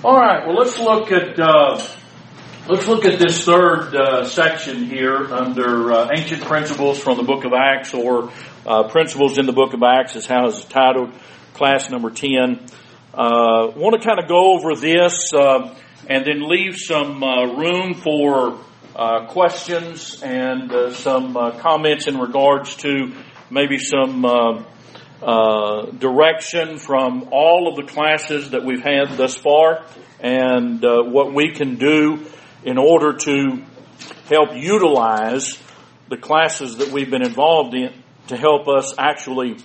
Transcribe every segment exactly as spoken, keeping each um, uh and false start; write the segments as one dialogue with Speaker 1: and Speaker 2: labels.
Speaker 1: All right. Well, let's look at uh, let's look at this third uh, section here under uh, ancient principles from the Book of Acts, or uh, principles in the Book of Acts, is how it's titled. Class number ten. Uh, want to kind of go over this uh, and then leave some uh, room for uh, questions and uh, some uh, comments in regards to maybe some uh, uh, direction from all of the classes that we've had thus far, and uh, what we can do in order to help utilize the classes that we've been involved in to help us actually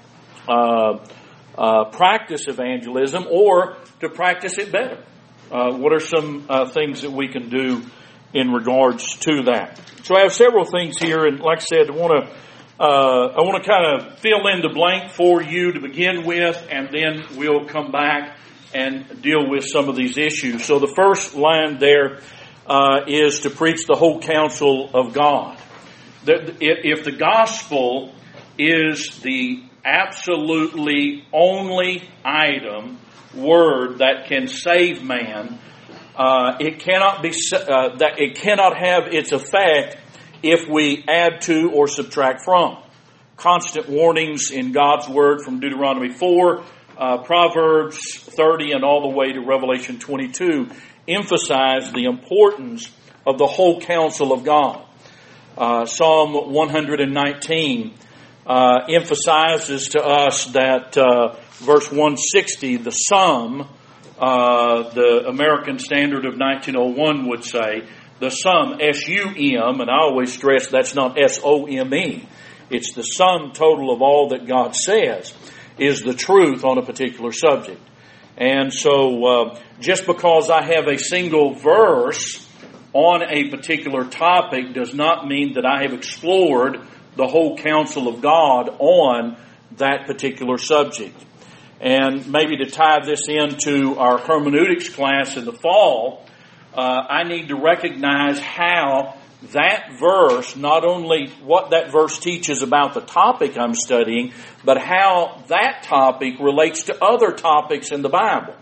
Speaker 1: uh, uh, practice evangelism, or to practice it better. Uh, what are some uh, things that we can do in regards to that? So I have several things here, and like I said, I want to uh, I want to kind of fill in the blank for you to begin with, and then we'll come back and deal with some of these issues. So the first line there uh, is to preach the whole counsel of God. That if the gospel is the absolutely only item, word that can save man, uh, it cannot be uh, that it cannot have its effect if we add to or subtract from. Constant warnings in God's word from Deuteronomy four, uh, Proverbs thirty, and all the way to Revelation twenty-two emphasize the importance of the whole counsel of God. Uh, Psalm one nineteen uh, emphasizes to us that uh, verse one sixty, the sum, uh, the American Standard of nineteen oh one would say, the sum, S U M, and I always stress that's not S O M E. It's the sum total of all that God says is the truth on a particular subject. And so uh, just because I have a single verse on a particular topic does not mean that I have explored the whole counsel of God on that particular subject. And maybe to tie this into our hermeneutics class in the fall, uh, I need to recognize how that verse, not only what that verse teaches about the topic I'm studying, but how that topic relates to other topics in the Bible.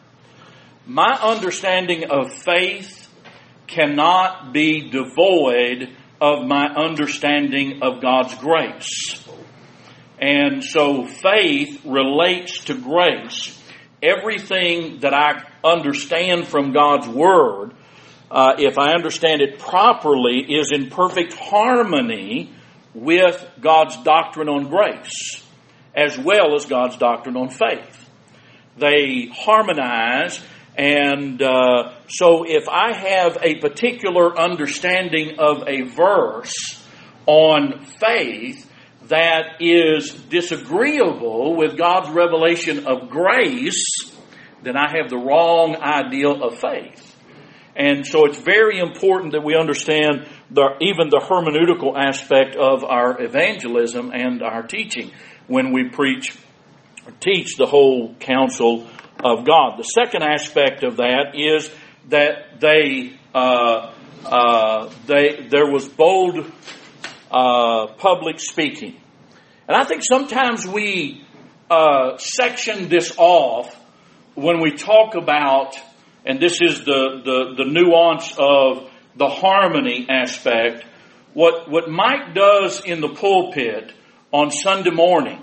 Speaker 1: My understanding of faith cannot be devoid of my understanding of God's grace. And so faith relates to grace. Everything that I understand from God's Word, uh, if I understand it properly, is in perfect harmony with God's doctrine on grace, as well as God's doctrine on faith. They harmonize, and uh, so if I have a particular understanding of a verse on faith that is disagreeable with God's revelation of grace, then I have the wrong ideal of faith. And so it's very important that we understand the, even the hermeneutical aspect of our evangelism and our teaching when we preach or teach the whole counsel of God. The second aspect of that is that they, uh, uh, they there was bold uh, public speaking, and I think sometimes we uh, section this off when we talk about, and this is the the, the nuance of the harmony aspect. What what Mike does in the pulpit on Sunday morning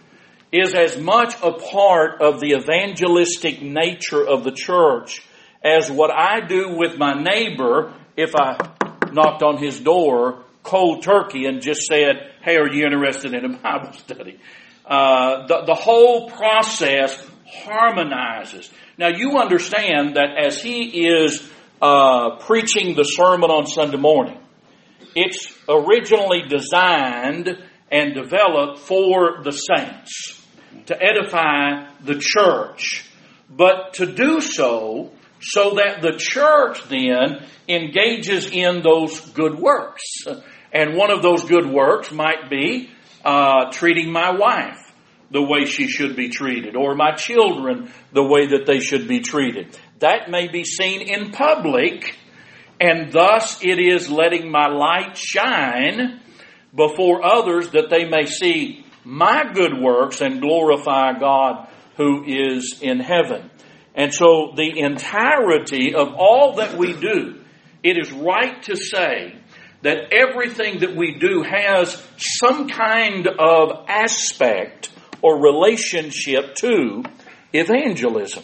Speaker 1: is as much a part of the evangelistic nature of the church as what I do with my neighbor if I knocked on his door cold turkey and just said, hey, are you interested in a Bible study? Uh, the, the whole process harmonizes. Now you understand that as he is uh, preaching the sermon on Sunday morning, it's originally designed and developed for the saints, to edify the church, but to do so so that the church then engages in those good works. And one of those good works might be uh, treating my wife the way she should be treated, or my children the way that they should be treated. That may be seen in public, and thus it is letting my light shine before others that they may see my good works and glorify God who is in heaven. And so the entirety of all that we do, it is right to say that everything that we do has some kind of aspect or relationship to evangelism.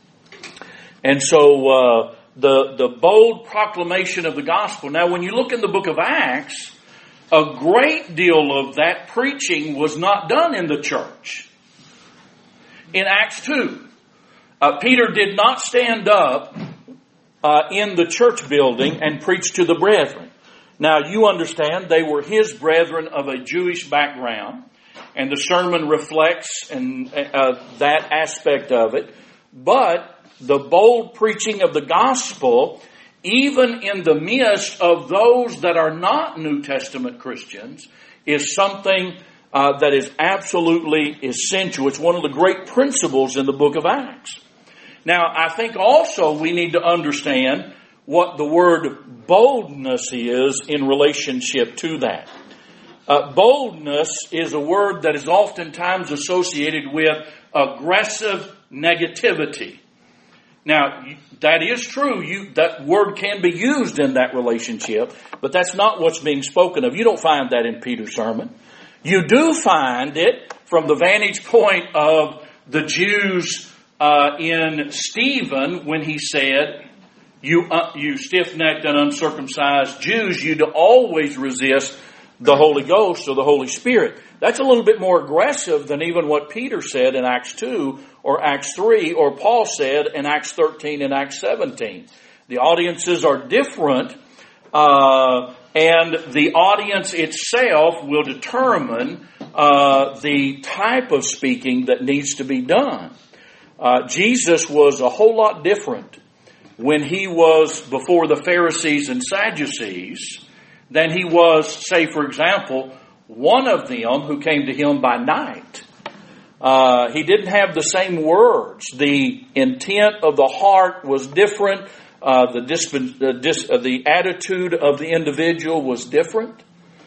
Speaker 1: And so uh, the, the bold proclamation of the gospel. Now when you look in the book of Acts, a great deal of that preaching was not done in the church. In Acts two, uh, Peter did not stand up uh, in the church building and preach to the brethren. Now you understand they were his brethren of a Jewish background, and the sermon reflects and uh, that aspect of it. But the bold preaching of the gospel, even in the midst of those that are not New Testament Christians, is something uh, that is absolutely essential. It's one of the great principles in the book of Acts. Now, I think also we need to understand what the word boldness is in relationship to that. Uh, boldness is a word that is oftentimes associated with aggressive negativity. Now, that is true. You, that word can be used in that relationship, but that's not what's being spoken of. You don't find that in Peter's sermon. You do find it from the vantage point of the Jews uh, in Stephen when he said, you, uh, you stiff-necked and uncircumcised Jews, you do always resist the Holy Ghost or the Holy Spirit. That's a little bit more aggressive than even what Peter said in Acts two or Acts three or Paul said in Acts thirteen and Acts seventeen. The audiences are different, uh, and the audience itself will determine uh, the type of speaking that needs to be done. Uh, Jesus was a whole lot different when he was before the Pharisees and Sadducees than he was, say, for example, one of them who came to him by night. Uh, he didn't have the same words. The intent of the heart was different. Uh, the, disp- the, dis- uh, the attitude of the individual was different.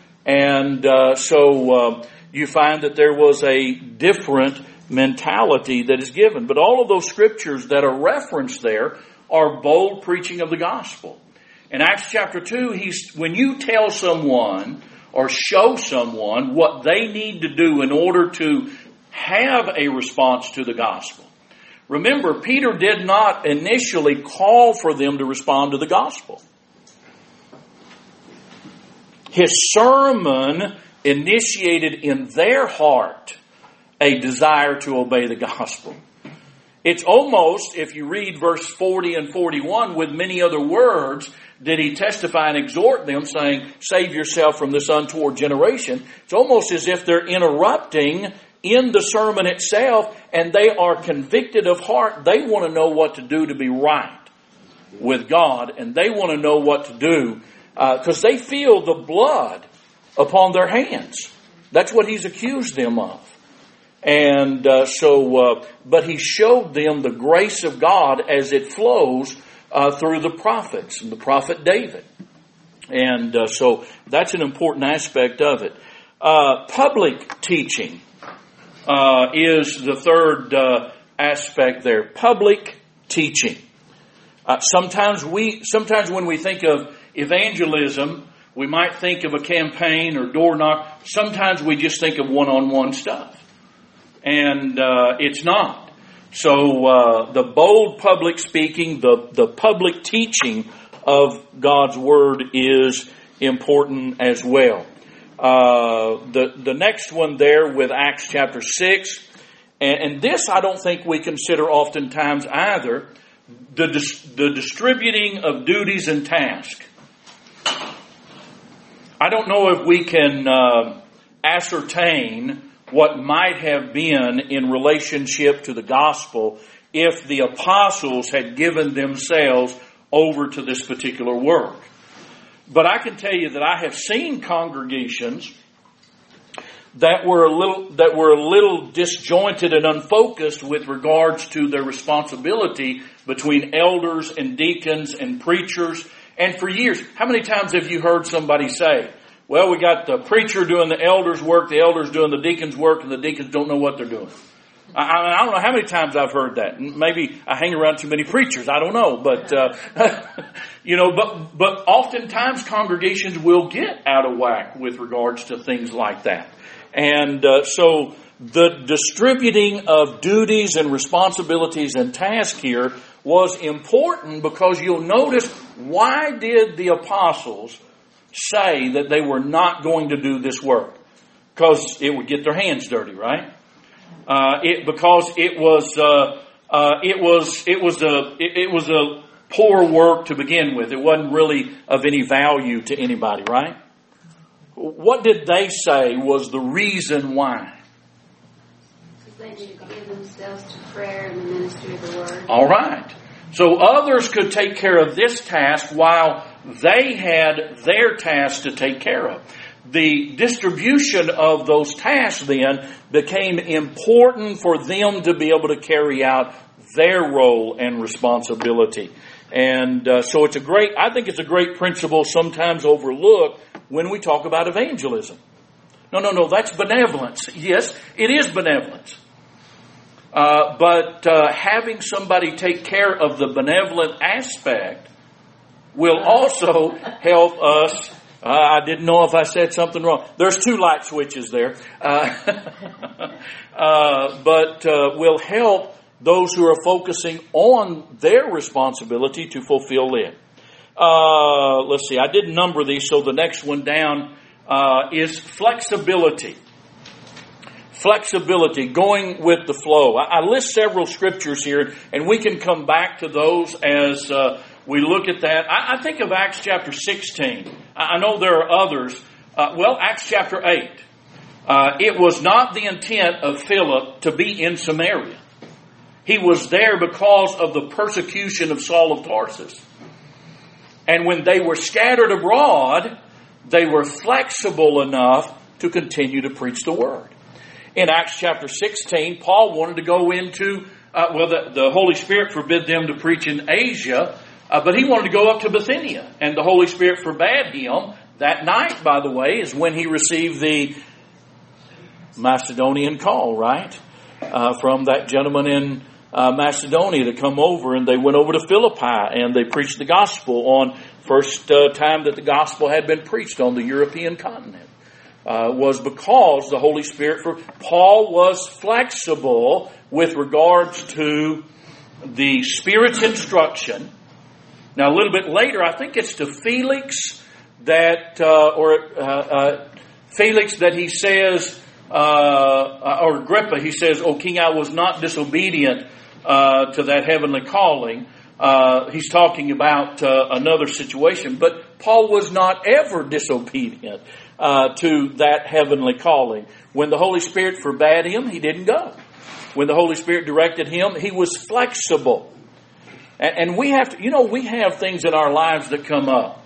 Speaker 1: And uh, so uh, you find that there was a different mentality that is given. But all of those scriptures that are referenced there are bold preaching of the gospel. In Acts chapter two, he's, when you tell someone or show someone what they need to do in order to have a response to the gospel. Remember, Peter did not initially call for them to respond to the gospel. His sermon initiated in their heart a desire to obey the gospel. It's almost, if you read verse forty and forty-one, with many other words, did he testify and exhort them, saying, save yourself from this untoward generation. It's almost as if they're interrupting in the sermon itself, and they are convicted of heart. They want to know what to do to be right with God, and they want to know what to do because uh, they feel the blood upon their hands. That's what he's accused them of. And uh, so, uh, but he showed them the grace of God as it flows uh, through the prophets and the prophet David. And uh, so that's an important aspect of it. Uh, public teaching uh, is the third uh, aspect there. Public teaching. Uh, sometimes we, sometimes when we think of evangelism, we might think of a campaign or door knock. Sometimes we just think of one-on-one stuff. And uh, it's not. So uh, the bold public speaking, the, the public teaching of God's Word is important as well. Uh, the, the next one there with Acts chapter six, and, and this I don't think we consider oftentimes either, the, dis, the distributing of duties and tasks. I don't know if we can uh, ascertain what might have been in relationship to the gospel if the apostles had given themselves over to this particular work. But I can tell you that I have seen congregations that were a little that were a little disjointed and unfocused with regards to their responsibility between elders and deacons and preachers. And for years, how many times have you heard somebody say, well, we got the preacher doing the elders' work, the elders doing the deacons' work, and the deacons don't know what they're doing. I, I don't know how many times I've heard that. Maybe I hang around too many preachers. I don't know. But, uh, you know, but, but oftentimes congregations will get out of whack with regards to things like that. And uh, so the distributing of duties and responsibilities and tasks here was important because you'll notice, why did the apostles say that they were not going to do this work? Because it would get their hands dirty, right? Uh, it because it was uh, uh, it was it was a it, it was a poor work to begin with. It wasn't really of any value to anybody, right? What did they say was the reason why?
Speaker 2: Because they need to give themselves to prayer and the ministry of the word.
Speaker 1: All right. So others could take care of this task while they had their task to take care of. The distribution of those tasks then became important for them to be able to carry out their role and responsibility. And uh, so it's a great, I think it's a great principle sometimes overlooked when we talk about evangelism. No, no, no, that's benevolence. Yes, it is benevolence. Uh, but uh, having somebody take care of the benevolent aspect will also help us. Uh, I didn't know if I said something wrong. There's two light switches there. Uh, uh, but uh, will help those who are focusing on their responsibility to fulfill it. Uh, let's see, I didn't number these, so the next one down uh, is flexibility. Flexibility, going with the flow. I, I list several scriptures here, and we can come back to those as uh, we look at that. I, I think of Acts chapter sixteen. I, I know there are others. Uh, well, Acts chapter eight. Uh, it was not the intent of Philip to be in Samaria. He was there because of the persecution of Saul of Tarsus. And when they were scattered abroad, they were flexible enough to continue to preach the word. In Acts chapter sixteen, Paul wanted to go into, uh, well, the, the Holy Spirit forbid them to preach in Asia, uh, but he wanted to go up to Bithynia. And the Holy Spirit forbade him. That night, by the way, is when he received the Macedonian call, right? Uh, from that gentleman in uh, Macedonia to come over, and they went over to Philippi and they preached the gospel on first uh, time that the gospel had been preached on the European continent. Uh, was because the Holy Spirit, for Paul was flexible with regards to the Spirit's instruction. Now, a little bit later, I think it's to Felix that, uh, or uh, uh, Felix that he says, uh, or Agrippa, he says, "O King, I was not disobedient uh, to that heavenly calling." Uh, he's talking about uh, another situation, but Paul was not ever disobedient Uh, to that heavenly calling. When the Holy Spirit forbade him, he didn't go. When the Holy Spirit directed him, he was flexible. And, and we have to, you know, we have things in our lives that come up.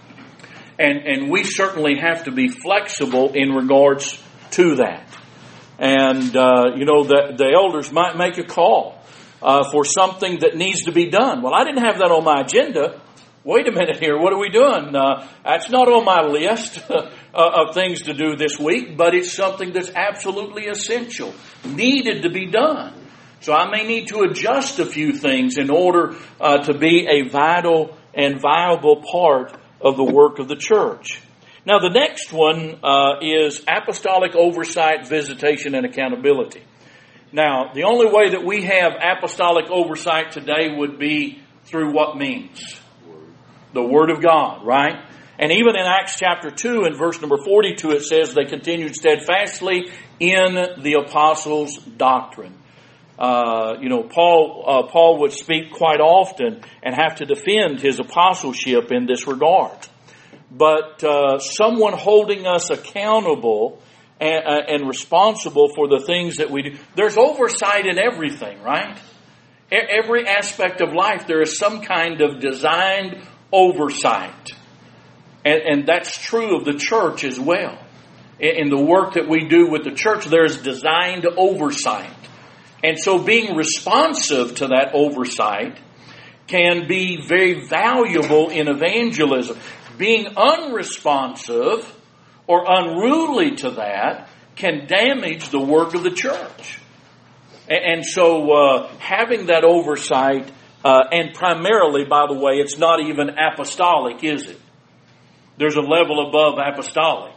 Speaker 1: And, and we certainly have to be flexible in regards to that. And, uh, you know, the, the elders might make a call uh, for something that needs to be done. Well, I didn't have that on my agenda. Wait a minute here, what are we doing? Uh, that's not on my list uh, of things to do this week, but it's something that's absolutely essential, needed to be done. So I may need to adjust a few things in order uh, to be a vital and viable part of the work of the church. Now the next one uh, is apostolic oversight, visitation, and accountability. Now, the only way that we have apostolic oversight today would be through what means? The Word of God, right? And even in Acts chapter two and verse number forty-two, it says they continued steadfastly in the apostles' doctrine. Uh, you know, Paul uh, Paul would speak quite often and have to defend his apostleship in this regard. But uh, someone holding us accountable and, uh, and responsible for the things that we do. There's oversight in everything, right? Every aspect of life, there is some kind of designed oversight. And, and that's true of the church as well. In the work that we do with the church, there's designed oversight. And so being responsive to that oversight can be very valuable in evangelism. Being unresponsive or unruly to that can damage the work of the church. And, and so uh, having that oversight, uh, and primarily, by the way, it's not even apostolic, is it? There's a level above apostolic.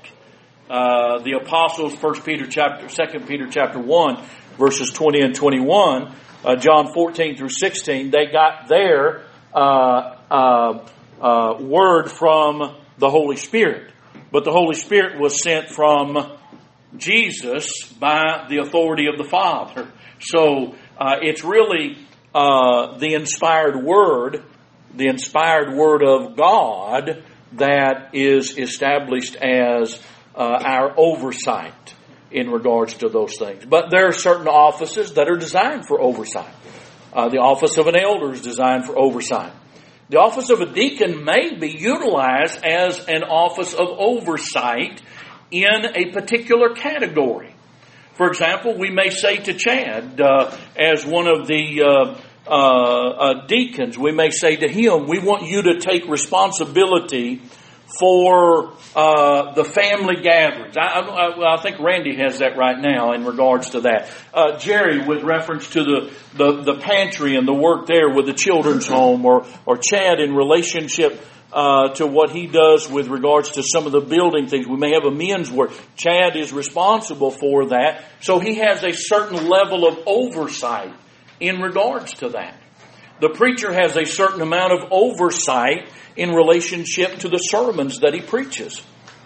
Speaker 1: Uh, the apostles, First Peter chapter, Second Peter chapter one, verses twenty and twenty-one, uh, John fourteen through sixteen, they got their uh, uh, uh, word from the Holy Spirit. But the Holy Spirit was sent from Jesus by the authority of the Father. So uh, it's really uh, the inspired word, the inspired word of God that is established as uh, our oversight in regards to those things. But there are certain offices that are designed for oversight. Uh, the office of an elder is designed for oversight. The office of a deacon may be utilized as an office of oversight in a particular category. For example, we may say to Chad, uh, as one of the uh, uh, uh, deacons, we may say to him, we want you to take responsibility for uh, the family gatherings. I, I, I think Randy has that right now in regards to that. Uh, Jerry, with reference to the, the, the pantry and the work there with the children's home, or, or Chad in relationship uh, to what he does with regards to some of the building things. We may have a men's work. Chad is responsible for that. So he has a certain level of oversight in regards to that. The preacher has a certain amount of oversight in relationship to the sermons that he preaches.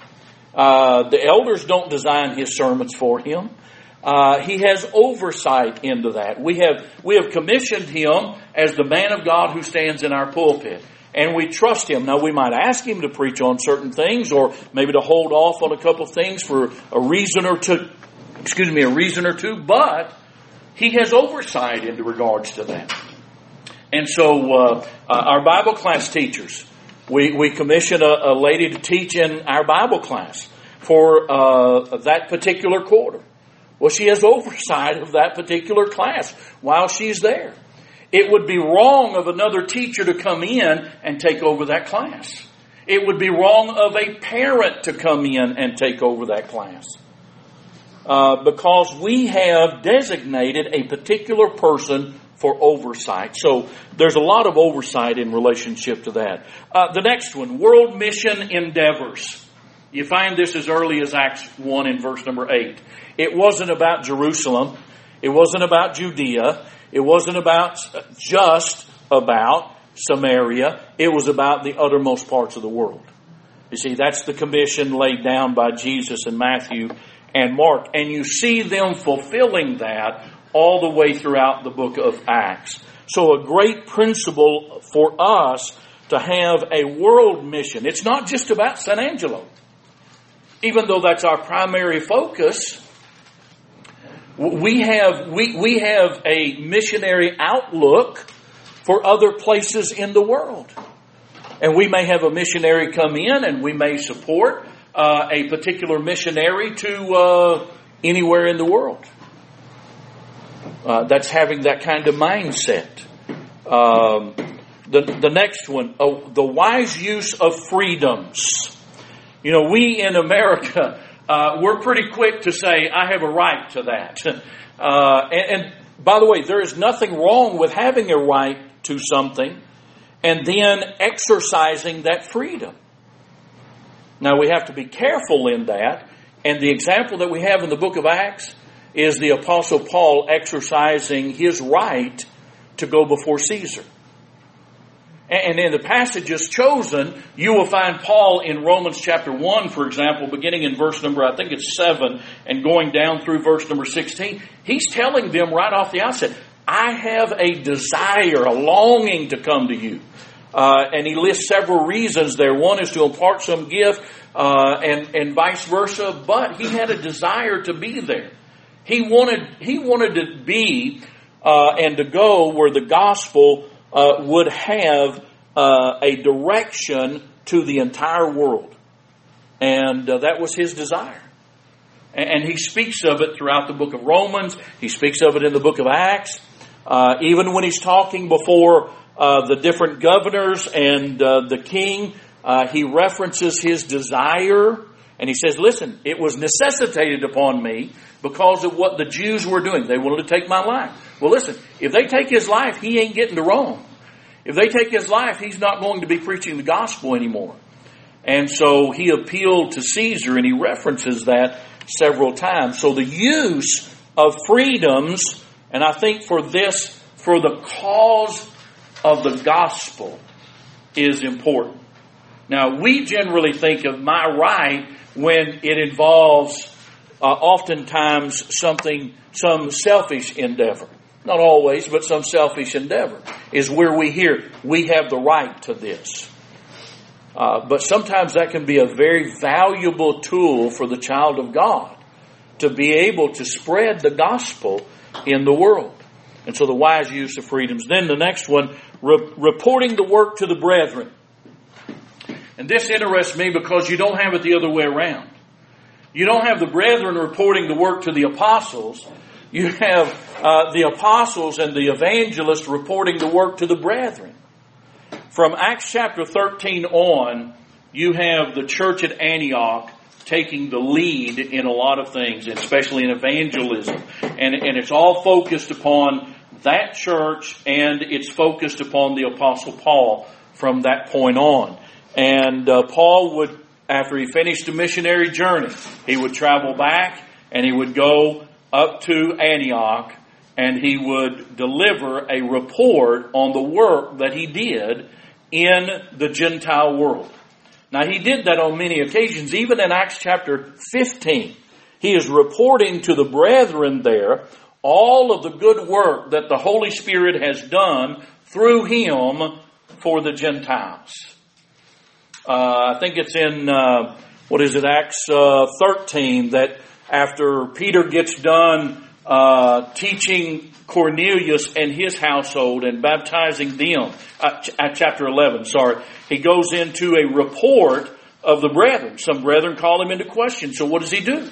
Speaker 1: Uh, the elders don't design his sermons for him. Uh, he has oversight into that. We have we have commissioned him as the man of God who stands in our pulpit. And we trust him. Now, we might ask him to preach on certain things, or maybe to hold off on a couple of things for a reason or two. Excuse me, a reason or two. But he has oversight in regards to that. And so, uh, uh, our Bible class teachers, we we commission a, a lady to teach in our Bible class for uh, that particular quarter. Well, she has oversight of that particular class while she's there. It would be wrong of another teacher to come in and take over that class. It would be wrong of a parent to come in and take over that class. Uh, because we have designated a particular person for oversight. So there's a lot of oversight in relationship to that. Uh, the next one, world mission endeavors. You find this as early as Acts one in verse number eight. It wasn't about Jerusalem. It wasn't about Judea. It wasn't about just about Samaria. It was about the uttermost parts of the world. You see, that's the commission laid down by Jesus in Matthew and Mark. And you see them fulfilling that all the way throughout the book of Acts. So a great principle for us to have a world mission. It's not just about San Angelo. Even though that's our primary focus, we have we, we have a missionary outlook for other places in the world. And we may have a missionary come in and we may support uh, a particular missionary to uh, anywhere in the world. Uh, that's having that kind of mindset. Um, the, the next one, oh, the wise use of freedoms. You know, we in America, uh, we're pretty quick to say, I have a right to that. Uh, and, and by the way, there is nothing wrong with having a right to something and then exercising that freedom. Now, we have to be careful in that. And the example that we have in the book of Acts is the Apostle Paul exercising his right to go before Caesar. And in the passages chosen, you will find Paul in Romans chapter one, for example, beginning in verse number, I think it's seven, and going down through verse number sixteen. He's telling them right off the outset, I have a desire, a longing to come to you. Uh, and he lists several reasons there. One is to impart some gift, uh, and, and vice versa. But he had a desire to be there. He wanted, he wanted to be uh, and to go where the gospel uh, would have uh, a direction to the entire world. And uh, that was his desire. And, and he speaks of it throughout the book of Romans. He speaks of it in the book of Acts. Uh, even when he's talking before uh, the different governors and uh, the king, uh, he references his desire. And he says, listen, it was necessitated upon me because of what the Jews were doing. They wanted to take my life. Well, listen, if they take his life, he ain't getting to Rome. If they take his life, he's not going to be preaching the gospel anymore. And so he appealed to Caesar, and he references that several times. So the use of freedoms, and I think for this, for the cause of the gospel, is important. Now, we generally think of my right when it involves uh, oftentimes something, some selfish endeavor. Not always, but some selfish endeavor is where we hear we have the right to this. Uh, but sometimes that can be a very valuable tool for the child of God to be able to spread the gospel in the world. And so the wise use of freedoms. Then the next one, re- reporting the work to the brethren. And this interests me because you don't have it the other way around. You don't have the brethren reporting the work to the apostles. You have uh, the apostles and the evangelists reporting the work to the brethren. From Acts chapter thirteen on, you have the church at Antioch taking the lead in a lot of things, especially in evangelism. And, and it's all focused upon that church, and it's focused upon the Apostle Paul from that point on. And uh, Paul would, after he finished a missionary journey, he would travel back and he would go up to Antioch, and he would deliver a report on the work that he did in the Gentile world. Now, he did that on many occasions. Even in Acts chapter fifteen, he is reporting to the brethren there all of the good work that the Holy Spirit has done through him for the Gentiles. Uh, I think it's in, uh, what is it, Acts uh, thirteen, that after Peter gets done uh, teaching Cornelius and his household and baptizing them, uh, at chapter eleven, sorry, he goes into a report of the brethren. Some brethren call him into question. So what does he do?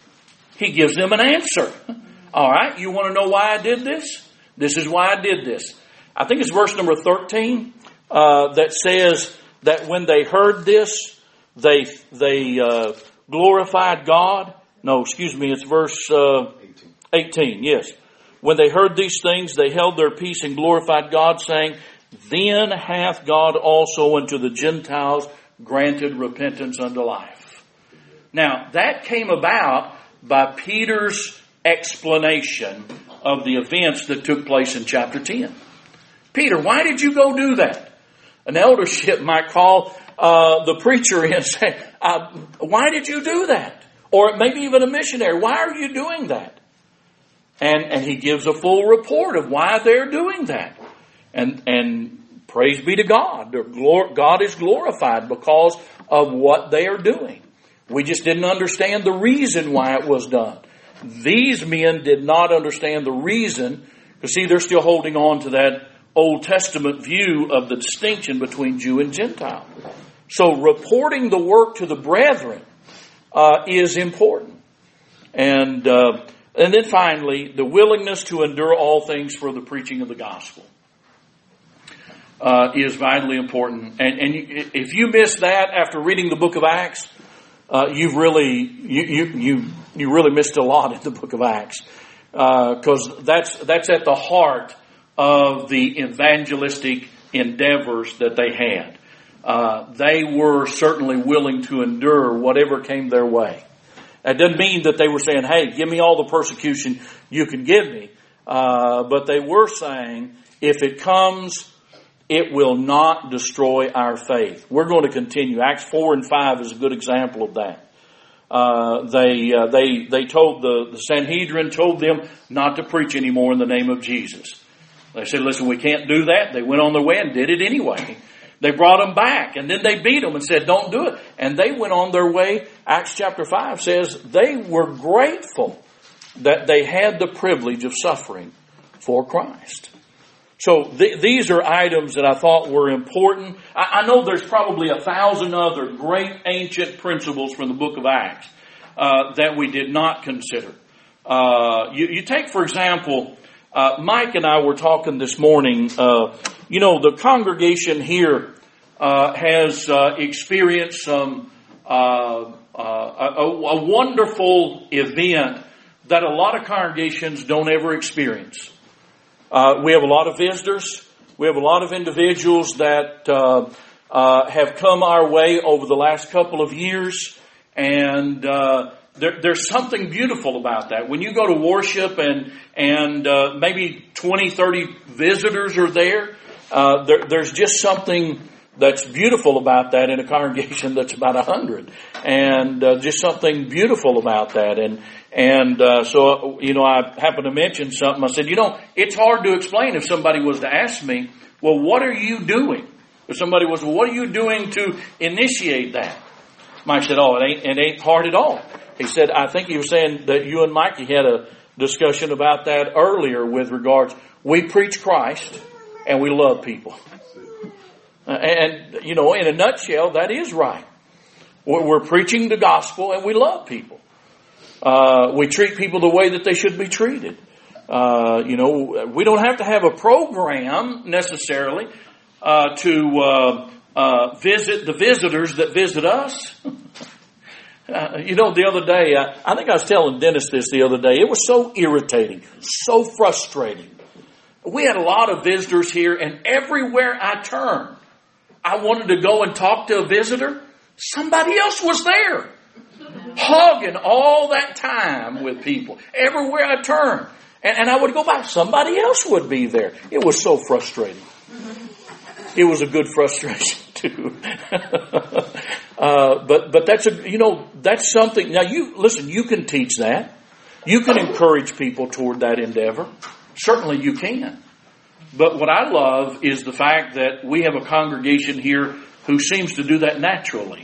Speaker 1: He gives them an answer. All right, you want to know why I did this? This is why I did this. I think it's verse number thirteen uh, that says that when they heard this, they they uh, glorified God. No, excuse me, it's verse uh, eighteen, yes. When they heard these things, they held their peace and glorified God, saying, Then hath God also unto the Gentiles granted repentance unto life. Now, that came about by Peter's explanation of the events that took place in chapter ten. Peter, why did you go do that? An eldership might call uh, the preacher in and say, uh, why did you do that? Or maybe even a missionary, why are you doing that? And and he gives a full report of why they're doing that. And and praise be to God. God is glorified because of what they are doing. We just didn't understand the reason why it was done. These men did not understand the reason, because see, they're still holding on to that Old Testament view of the distinction between Jew and Gentile. So reporting the work to the brethren uh, is important. And uh, and then finally, the willingness to endure all things for the preaching of the gospel uh, is vitally important. And, and you, if you miss that after reading the book of Acts, uh, you've really you, you you you really missed a lot in the book of Acts, because uh, that's that's at the heart of the evangelistic endeavors that they had. Uh, they were certainly willing to endure whatever came their way. That doesn't mean that they were saying, hey, give me all the persecution you can give me. Uh, but they were saying, if it comes, it will not destroy our faith. We're going to continue. Acts four and five is a good example of that. Uh, they, uh, they, they told the, the Sanhedrin told them not to preach anymore in the name of Jesus. They said, listen, we can't do that. They went on their way and did it anyway. They brought them back, and then they beat them and said, don't do it. And they went on their way. Acts chapter five says they were grateful that they had the privilege of suffering for Christ. So th- these are items that I thought were important. I, I know there's probably a thousand other great ancient principles from the book of Acts uh, that we did not consider. Uh, you, you take, for example, uh, Mike and I were talking this morning. Uh, you know, the congregation here uh, has uh, experienced some uh, uh, a, a wonderful event that a lot of congregations don't ever experience. Uh, we have a lot of visitors. We have a lot of individuals that uh, uh, have come our way over the last couple of years, and uh, there, there's something beautiful about that. When you go to worship and and uh, maybe twenty, thirty visitors are there, uh, there, there's just something that's beautiful about that in a congregation that's about a hundred, and uh, just something beautiful about that. And and uh, so, you know, I happened to mention something. I said, you know, it's hard to explain if somebody was to ask me, well, what are you doing? If somebody was, well, what are you doing to initiate that? Mike said, oh, it ain't, it ain't hard at all. He said, I think he was saying that you and Mikey had a discussion about that earlier with regards, we preach Christ and we love people. And, you know, in a nutshell, that is right. We're preaching the gospel and we love people. Uh, we treat people the way that they should be treated. Uh, you know, we don't have to have a program necessarily uh, to uh, uh, visit the visitors that visit us. uh, you know, the other day, I, I think I was telling Dennis this the other day. It was so irritating, so frustrating. We had a lot of visitors here, and everywhere I turned, I wanted to go and talk to a visitor. Somebody else was there, hogging all that time with people. Everywhere I turned. And, and I would go by, somebody else would be there. It was so frustrating. It was a good frustration too. uh, but, but that's a, you know, that's something. Now you, listen, you can teach that. You can encourage people toward that endeavor. Certainly you can. But what I love is the fact that we have a congregation here who seems to do that naturally.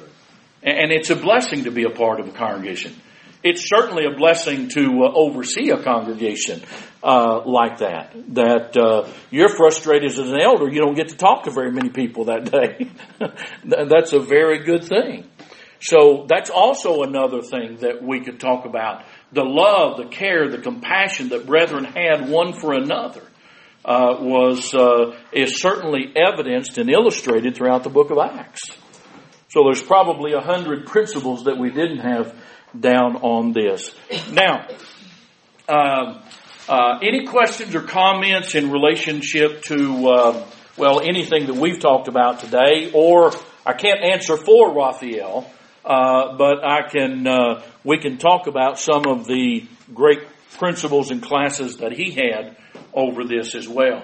Speaker 1: And it's a blessing to be a part of a congregation. It's certainly a blessing to uh, oversee a congregation uh, like that. That uh, you're frustrated as an elder, you don't get to talk to very many people that day. That's a very good thing. So that's also another thing that we could talk about. The love, the care, the compassion that brethren had one for another uh, was uh, is certainly evidenced and illustrated throughout the book of Acts. So there's probably a hundred principles that we didn't have down on this. Now, uh, uh, any questions or comments in relationship to, uh, well, anything that we've talked about today? Or I can't answer for Raphael, uh, but I can. Uh, we can talk about some of the great principles and classes that he had over this as well.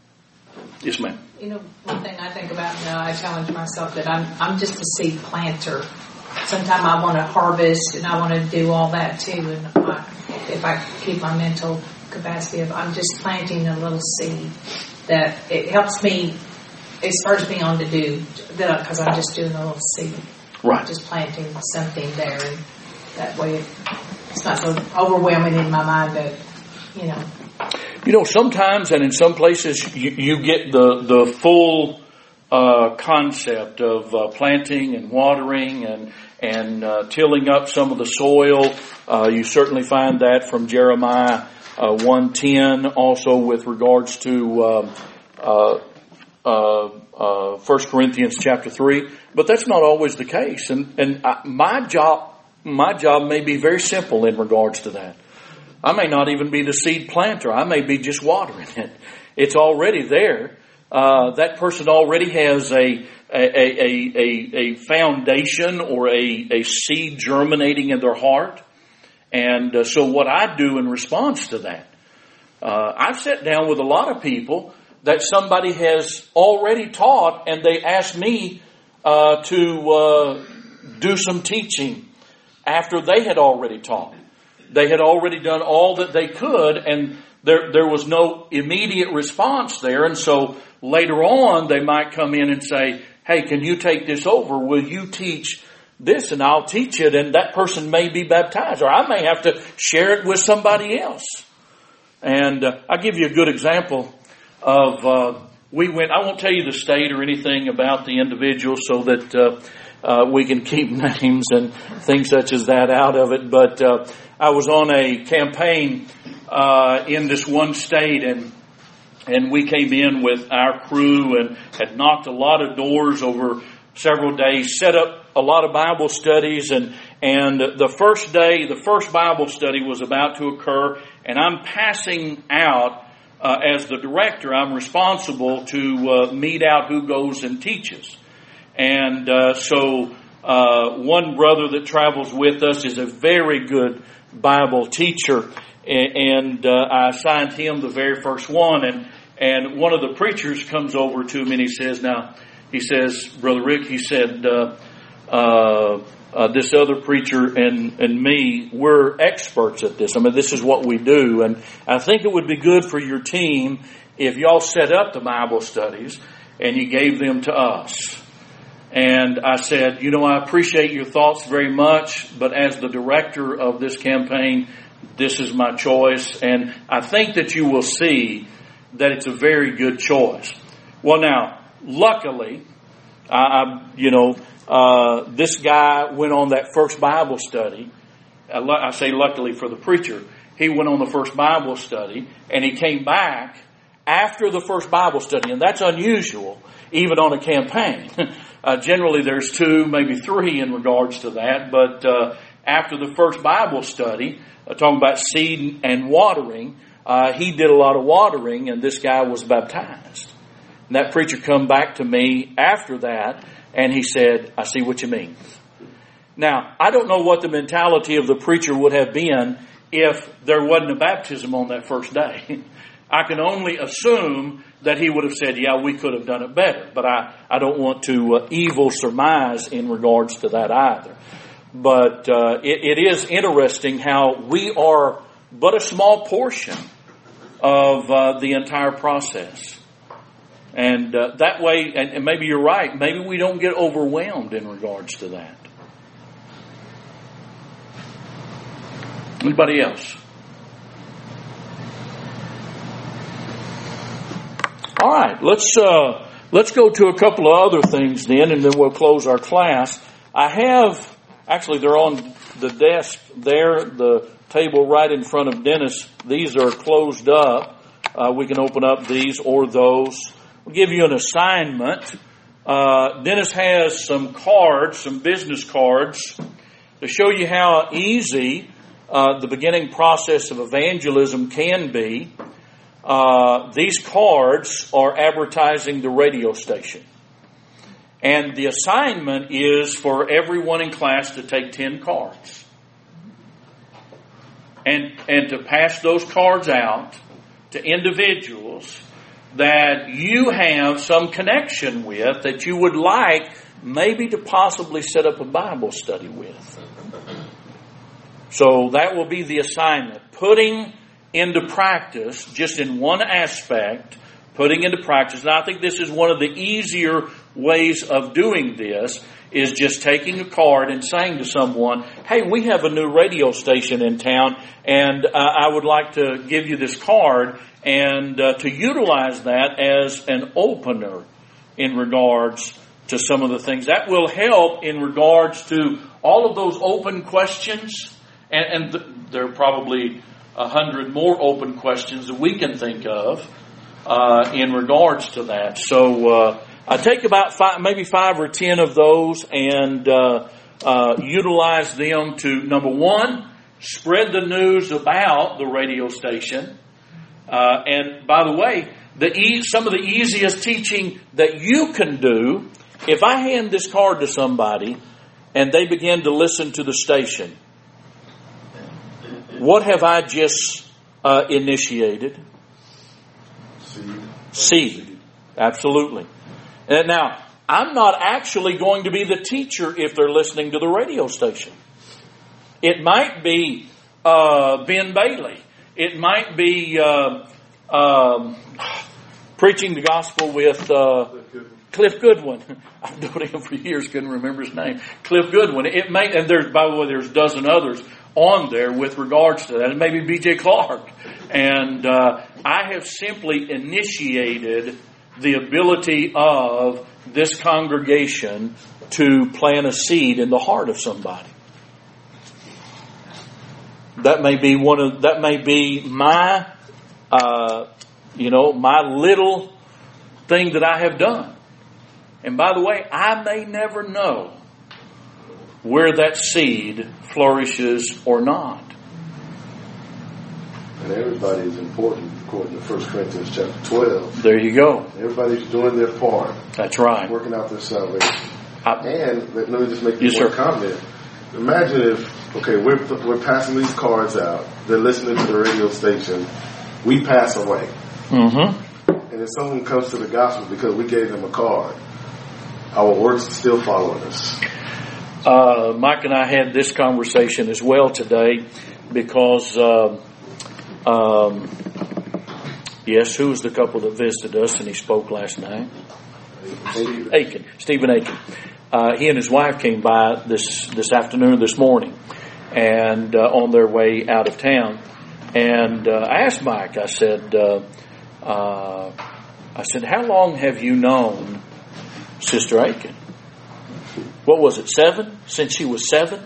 Speaker 1: Yes, ma'am.
Speaker 3: You know, one thing I think about now, I challenge myself that I'm I'm just a seed planter. Sometimes I want to harvest and I want to do all that too. And I, if I keep my mental capacity of, I'm just planting a little seed that it helps me, it spurs me on to do that because I'm just doing a little seed.
Speaker 1: Right.
Speaker 3: Just planting something there, and that way it, it's not so overwhelming in my mind that, you know.
Speaker 1: You know, sometimes and in some places you, you get the, the full uh, concept of uh, planting and watering and and uh, tilling up some of the soil. Uh, you certainly find that from Jeremiah uh, one ten, also with regards to uh, uh, uh, uh, First Corinthians chapter three. But that's not always the case. And, and I, my job, my job may be very simple in regards to that. I may not even be the seed planter. I may be just watering it. It's already there. Uh, that person already has a a, a, a, a foundation or a, a seed germinating in their heart. And uh, so what I do in response to that, uh, I've sat down with a lot of people that somebody has already taught, and they ask me uh, to uh, do some teaching after they had already taught. They had already done all that they could, and there there was no immediate response there. And so later on, they might come in and say, hey, can you take this over? Will you teach this? And I'll teach it, and that person may be baptized. Or I may have to share it with somebody else. And uh, I'll give you a good example of, uh, we went, I won't tell you the state or anything about the individual so that uh, uh, we can keep names and things such as that out of it. But uh, I was on a campaign uh, in this one state, and and we came in with our crew and had knocked a lot of doors over several days, set up a lot of Bible studies, and and the first day, the first Bible study was about to occur, and I'm passing out, uh, as the director, I'm responsible to uh, meet out who goes and teaches. And uh, so uh, one brother that travels with us is a very good Bible teacher, and uh, I assigned him the very first one, and and one of the preachers comes over to me and he says, now, he says, Brother Rick, he said, uh, uh, uh, this other preacher and, and me, we're experts at this. I mean, this is what we do. And I think it would be good for your team if y'all set up the Bible studies and you gave them to us. And I said, you know, I appreciate your thoughts very much, but as the director of this campaign, this is my choice. And I think that you will see that it's a very good choice. Well, now, luckily, I, I you know, uh, this guy went on that first Bible study. I, I say luckily for the preacher. He went on the first Bible study, and he came back after the first Bible study. And that's unusual, even on a campaign. uh, generally, there's two, maybe three in regards to that. But uh, after the first Bible study, uh, talking about seed and watering, Uh, he did a lot of watering, and this guy was baptized. And that preacher come back to me after that, and he said, I see what you mean. Now, I don't know what the mentality of the preacher would have been if there wasn't a baptism on that first day. I can only assume that he would have said, yeah, we could have done it better. But I, I don't want to uh, evil surmise in regards to that either. But uh, it, it is interesting how we are but a small portion of uh, the entire process. And uh, that way, and, and maybe you're right, maybe we don't get overwhelmed in regards to that. Anybody else? All right, let's uh, let's go to a couple of other things then, and then we'll close our class. I have, actually they're on the desk there, the table right in front of Dennis. These are closed up. Uh, we can open up these or those. We'll give you an assignment. Uh, Dennis has some cards, some business cards, to show you how easy uh, the beginning process of evangelism can be. Uh, these cards are advertising the radio station. And the assignment is for everyone in class to take ten cards. And, and to pass those cards out to individuals that you have some connection with, that you would like maybe to possibly set up a Bible study with. So that will be the assignment. Putting into practice, just in one aspect, putting into practice. And I think this is one of the easier ways of doing this, is just taking a card and saying to someone, hey, we have a new radio station in town, and uh, I would like to give you this card, and uh, to utilize that as an opener in regards to some of the things. That will help in regards to all of those open questions, and, and th- there are probably a hundred more open questions that we can think of uh, in regards to that. So uh, I take about five, maybe five or ten of those, and uh, uh, utilize them to, number one, spread the news about the radio station. Uh, and by the way, the e- some of the easiest teaching that you can do, if I hand this card to somebody and they begin to listen to the station, what have I just uh, initiated?
Speaker 4: Seed.
Speaker 1: Seed. Absolutely. And now, I'm not actually going to be the teacher if they're listening to the radio station. It might be uh, Ben Bailey. It might be uh, um, preaching the gospel with uh, Cliff Goodwin. I've known him for years, couldn't remember his name. Cliff Goodwin. It may, and there's, by the way, there's a dozen others on there with regards to that, and maybe B J Clark. And uh, I have simply initiated the ability of this congregation to plant a seed in the heart of somebody. That may be one of that may be my, uh, you know, my little thing that I have done. And by the way, I may never know where that seed flourishes or not.
Speaker 4: And everybody is important, according to First Corinthians chapter twelve.
Speaker 1: There you go.
Speaker 4: Everybody's doing their part.
Speaker 1: That's right.
Speaker 4: Working out their salvation.
Speaker 1: I,
Speaker 4: and let, let me just make
Speaker 1: yes,
Speaker 4: one
Speaker 1: sir.
Speaker 4: comment. Imagine if, okay, we're, we're passing these cards out. They're listening to the radio station. We pass away.
Speaker 1: Mm-hmm.
Speaker 4: And if someone comes to the gospel because we gave them a card, our works are still following us.
Speaker 1: Uh, Mike and I had this conversation as well today because, uh, um, yes, who was the couple that visited us and he spoke last night? Aiken, Stephen Aiken. Uh, he and his wife came by this this afternoon, this morning, and uh, on their way out of town. And uh, I asked Mike. I said, uh, uh, I said, how long have you known Sister Aiken? What was it? Seven? Since she was seven?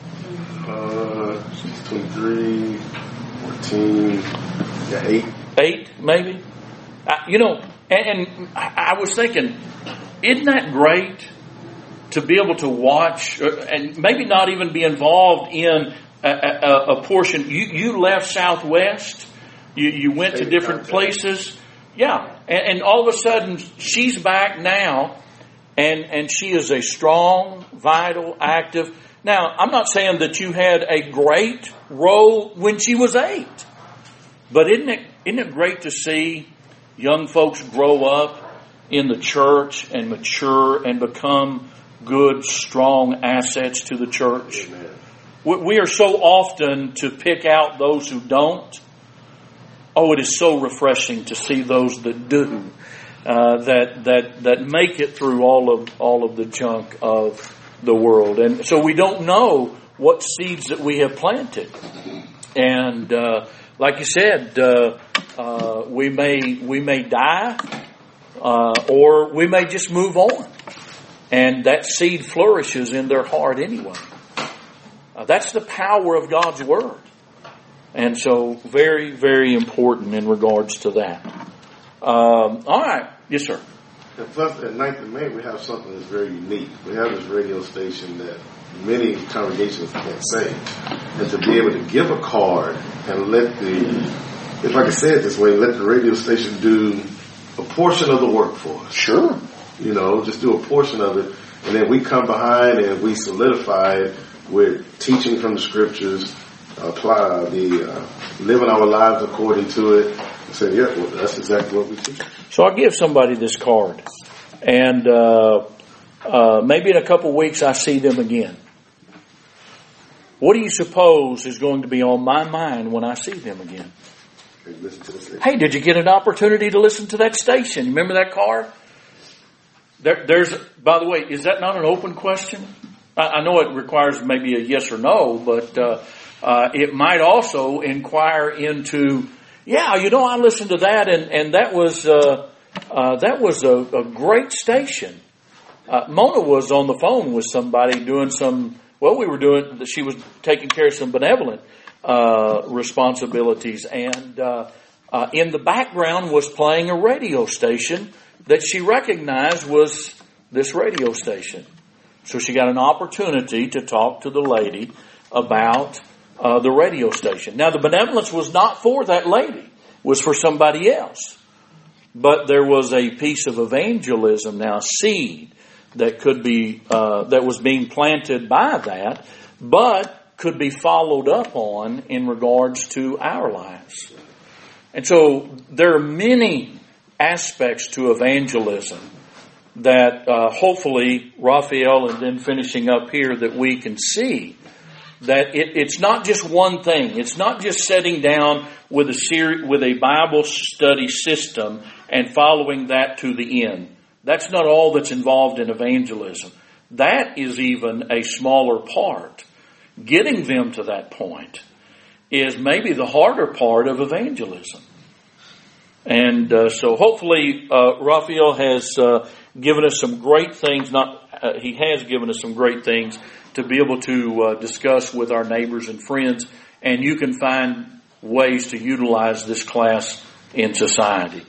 Speaker 4: Uh, she's twenty-three, fourteen, yeah, eight.
Speaker 1: Eight, maybe. I, you know, and, and I was thinking, isn't that great to be able to watch and maybe not even be involved in a, a, a portion? You, you left Southwest. You, you went to different places. Yeah. And, and all of a sudden, she's back now. And and she is a strong, vital, active. Now, I'm not saying that you had a great role when she was eight. But isn't it isn't it great to see young folks grow up in the church and mature and become good, strong assets to the church? Amen. We are so often to pick out those who don't. Oh, it is so refreshing to see those that do. Uh, that that that make it through all of all of the junk of the world, and so we don't know what seeds that we have planted. And uh, like you said, uh, uh, we may we may die, uh, or we may just move on, and that seed flourishes in their heart anyway. Uh, that's the power of God's Word, and so very very important in regards to that. Um, all right. Yes, sir.
Speaker 4: And plus, at Ninth and Main, we have something that's very unique. We have this radio station that many congregations can't say. And to be able to give a card and let the, if I can say it this way, let the radio station do a portion of the work for us.
Speaker 1: Sure.
Speaker 4: You know, just do a portion of it. And then we come behind and we solidify it with teaching from the scriptures, apply the, uh, living our lives according to it. Say, yeah, well, that's exactly what we teach.
Speaker 1: So I'll give somebody this card, and uh, uh, maybe in a couple of weeks I see them again. What do you suppose is going to be on my mind when I see them again?
Speaker 4: Hey, listen to the station.
Speaker 1: Hey, did you get an opportunity to listen to that station? Remember that card? There, there's, by the way, is that not an open question? I, I know it requires maybe a yes or no, but uh, uh, it might also inquire into. Yeah, you know, I listened to that, and, and that was uh, uh, that was a, a great station. Uh, Mona was on the phone with somebody doing some. Well, we were doing. She was taking care of some benevolent uh, responsibilities, and uh, uh, in the background was playing a radio station that she recognized was this radio station. So she got an opportunity to talk to the lady about. Uh, the radio station. Now, the benevolence was not for that lady. It was for somebody else. But there was a piece of evangelism, now seed, that could be, uh, that was being planted by that, but could be followed up on in regards to our lives. And so there are many aspects to evangelism that uh, hopefully Raphael and then finishing up here that we can see. That it, it's not just one thing. It's not just sitting down with a seri- with a Bible study system and following that to the end. That's not all that's involved in evangelism. That is even a smaller part. Getting them to that point is maybe the harder part of evangelism. And uh, so hopefully uh, Raphael has uh, given us some great things. Not uh, he has given us some great things to be able to uh, discuss with our neighbors and friends. And you can find ways to utilize this class in society.